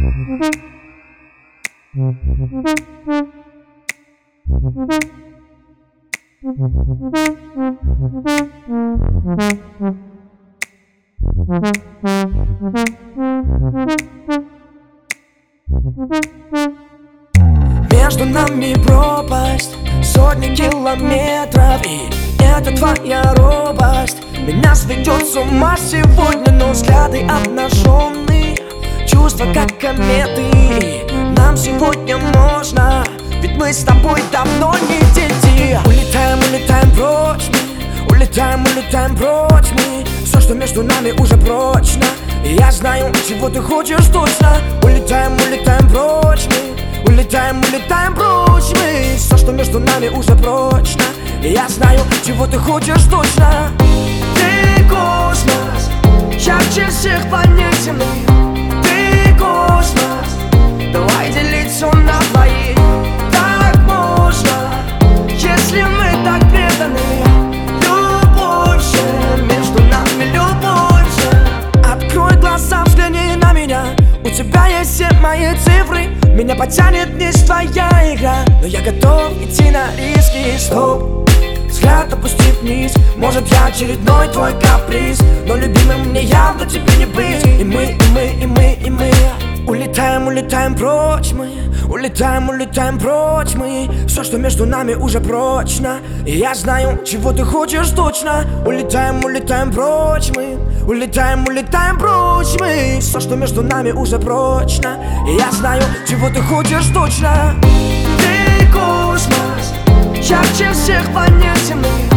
Между нами пропасть, сотни километров, и это твоя робость меня сведет с ума сегодня, но взгляды обнаженные, чувства как кометы. Нам сегодня можно, ведь мы с тобой давно не дети. Улетаем, улетаем прочь мы, улетаем, улетаем прочь мы. Все, что между нами, уже прочно, и я знаю, чего ты хочешь точно. Улетаем, улетаем прочь мы, улетаем, улетаем прочь мы. Все, что между нами, уже прочно, и я знаю, чего ты хочешь точно. Ты космос, ярче всех планет Земли. Ты космос, давай делить все на двоих. Так можно, если мы так преданы. Любовь же, между нами любовь же. Открой глаза, взгляни на меня. У тебя есть все мои цифры. Меня потянет вниз твоя игра, но я готов идти на риски. Стоп, взгляд опусти вниз. Может, я очередной твой каприз, но любимым мне явно тебе не быть. И мы улетаем, улетаем прочь мы, улетаем, улетаем прочь мы. Все, что между нами, уже прочно, и я знаю, чего ты хочешь точно. Улетаем, улетаем прочь мы, улетаем, улетаем прочь мы. Все, что между нами, уже прочно, и я знаю, чего ты хочешь точно. Ты космос, ярче всех планет Земли.